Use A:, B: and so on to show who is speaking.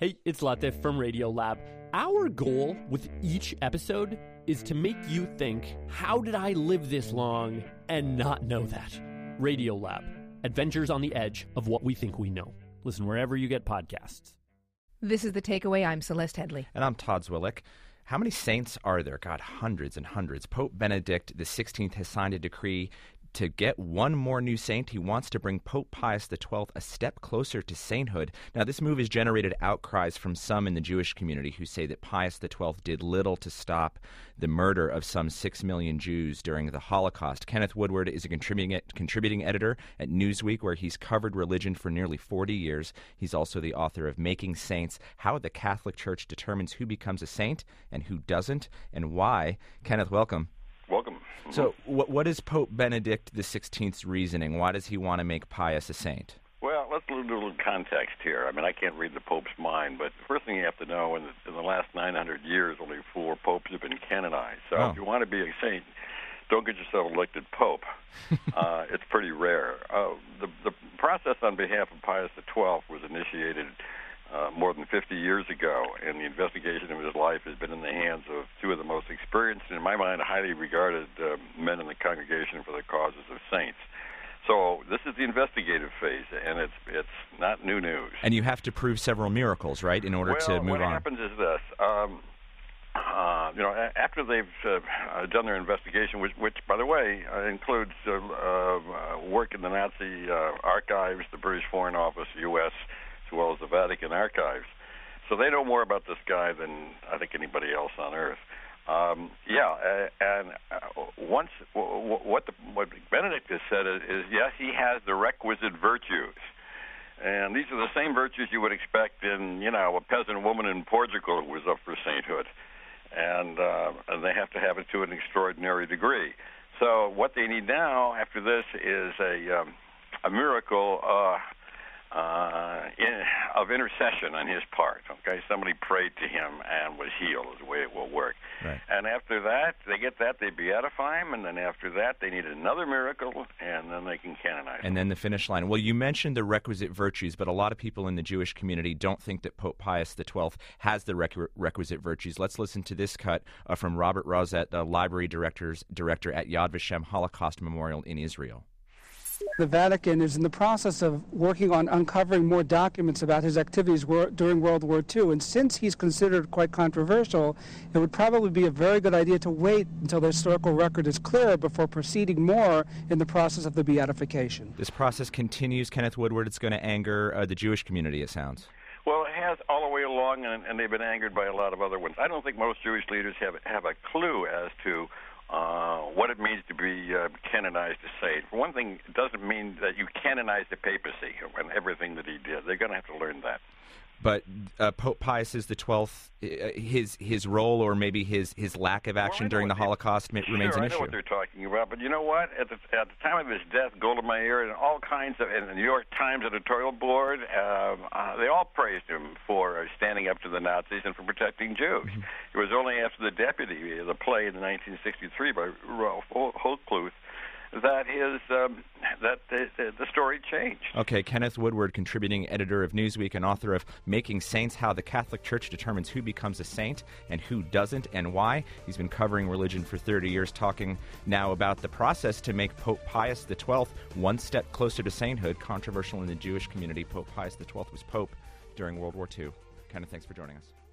A: Hey, it's Latif from Radiolab. Our goal with each episode is to make you think, how did I live this long and not know that? Radiolab, adventures on the edge of what we think we know. Listen wherever you get podcasts.
B: This is The Takeaway. I'm Celeste Headley.
C: And I'm Todd Zwillick. How many saints are there? God, hundreds and hundreds. Pope Benedict XVI has signed a decree to get one more new saint. He wants to bring Pope Pius XII a step closer to sainthood. Now, this move has generated outcries from some in the Jewish community who say that Pius XII did little to stop the murder of some 6 million Jews during the Holocaust. Kenneth Woodward is a contributing editor at Newsweek, where he's covered religion for nearly 40 years. He's also the author of Making Saints: How the Catholic Church Determines Who Becomes a Saint and Who Doesn't, and Why. Kenneth, welcome.
D: Welcome.
C: So what is Pope Benedict XVI's reasoning? Why does he want to make Pius a saint?
D: Well, let's do a little context here. I mean, I can't read the Pope's mind, but the first thing you have to know, in the last 900 years, only 4 popes have been canonized. So if you want to be a saint, don't get yourself elected pope. It's pretty rare. The process on behalf of Pius XII was initiated more than 50 years ago, and the investigation of his life has been in the hands of 2 of the most experienced, and in my mind, highly regarded men in the Congregation for the Causes of Saints. So this is the investigative phase, and it's not new news.
C: And you have to prove several miracles, right, in order to move on?
D: What happens is this. After they've done their investigation, which by the way, includes work in the Nazi archives, the British Foreign Office, U.S., as well as the Vatican archives. So they know more about this guy than I think anybody else on earth. What Benedict has said is yes, he has the requisite virtues. And these are the same virtues you would expect in, a peasant woman in Portugal who was up for sainthood. And they have to have it to an extraordinary degree. So what they need now after this is a miracle of intercession on his part. Okay, somebody prayed to him and was healed is the way it will work.
C: Right.
D: And after that, they beatify him, and then after that, they need another miracle, and then they can canonize him.
C: And then the finish line. Well, you mentioned the requisite virtues, but a lot of people in the Jewish community don't think that Pope Pius XII has the requisite virtues. Let's listen to this cut from Robert Rosette, the library director at Yad Vashem Holocaust Memorial in Israel.
E: The Vatican is in the process of working on uncovering more documents about his activities during World War II. And since he's considered quite controversial, it would probably be a very good idea to wait until the historical record is clear before proceeding more in the process of the beatification.
C: This process continues, Kenneth Woodward. It's going to anger the Jewish community, it sounds.
D: Well, it has all the way along, and they've been angered by a lot of other ones. I don't think most Jewish leaders have a clue as to what it means to be canonized as saint. For one thing, it doesn't mean that you canonize the papacy and everything that he did. They're going to have to learn that.
C: But Pope Pius XII, his role or maybe his lack of action during the Holocaust remains an issue.
D: I know what they're talking about, but you know what? At the time of his death, Golda Meir and all kinds of, and the New York Times editorial board, they all praised him for standing up to the Nazis and for protecting Jews. Mm-hmm. It was only after the Deputy, the play in 1963 by Ralph Holtluth, that the story changed.
C: Okay, Kenneth Woodward, contributing editor of Newsweek and author of Making Saints: How the Catholic Church Determines Who Becomes a Saint and Who Doesn't and Why. He's been covering religion for 30 years, talking now about the process to make Pope Pius XII one step closer to sainthood. Controversial in the Jewish community, Pope Pius XII was pope during World War II. Kenneth, thanks for joining us.